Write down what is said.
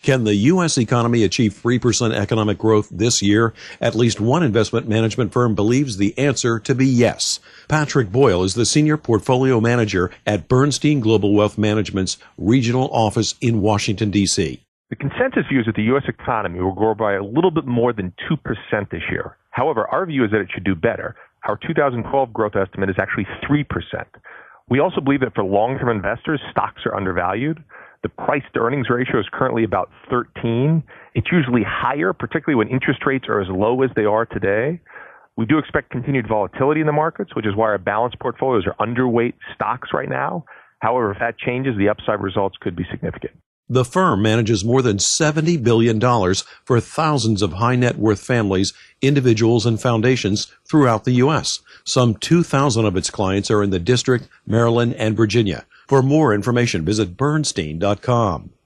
Can the U.S. economy achieve 3% economic growth this year? At least one investment management firm believes the answer to be yes. Patrick Boyle is the senior portfolio manager at Bernstein Global Wealth Management's regional office in Washington, D.C. The consensus view is that the U.S. economy will grow by a little bit more than 2% this year. However, our view is that it should do better. Our 2012 growth estimate is actually 3%. We also believe that for long-term investors, stocks are undervalued. The price-to-earnings ratio is currently about 13. It's usually higher, particularly when interest rates are as low as they are today. We do expect continued volatility in the markets, which is why our balanced portfolios are underweight stocks right now. However, if that changes, the upside results could be significant. The firm manages more than $70 billion for thousands of high net worth families, individuals, and foundations throughout the U.S. Some 2,000 of its clients are in the District, Maryland, and Virginia. For more information, visit Bernstein.com.